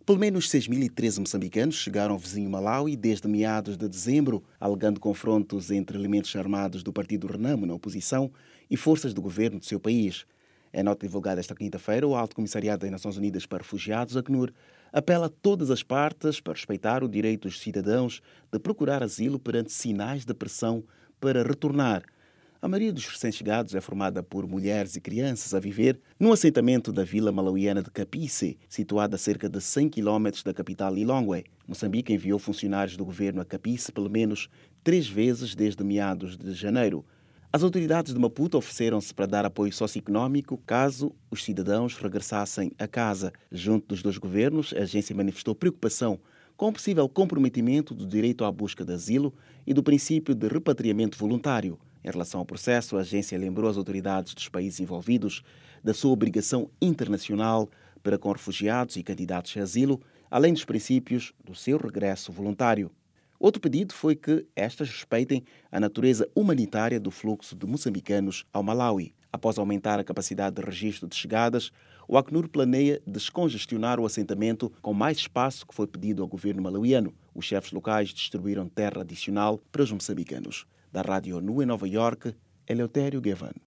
Pelo menos 6.013 moçambicanos chegaram ao vizinho Malawi desde meados de dezembro, alegando confrontos entre elementos armados do Partido Renamo na oposição e forças do governo do seu país. Em nota divulgada esta quinta-feira, o Alto Comissariado das Nações Unidas para Refugiados, ACNUR, apela a todas as partes para respeitar o direito dos cidadãos de procurar asilo perante sinais de pressão para retornar. A maioria dos recém-chegados é formada por mulheres e crianças a viver num assentamento da vila malauiana de Capice, situada a cerca de 100 km da capital Lilongwe. Moçambique enviou funcionários do governo a Capice pelo menos 3 vezes desde meados de janeiro. As autoridades de Maputo ofereceram-se para dar apoio socioeconómico caso os cidadãos regressassem a casa. Junto dos dois governos, a agência manifestou preocupação com o possível comprometimento do direito à busca de asilo e do princípio de repatriamento voluntário. Em relação ao processo, a agência lembrou as autoridades dos países envolvidos da sua obrigação internacional para com refugiados e candidatos a asilo, além dos princípios do seu regresso voluntário. Outro pedido foi que estas respeitem a natureza humanitária do fluxo de moçambicanos ao Malawi. Após aumentar a capacidade de registro de chegadas, o ACNUR planeia descongestionar o assentamento com mais espaço que foi pedido ao governo malauiano. Os chefes locais distribuíram terra adicional para os moçambicanos. Da Rádio ONU em Nova Iorque, Eleutério Gavan.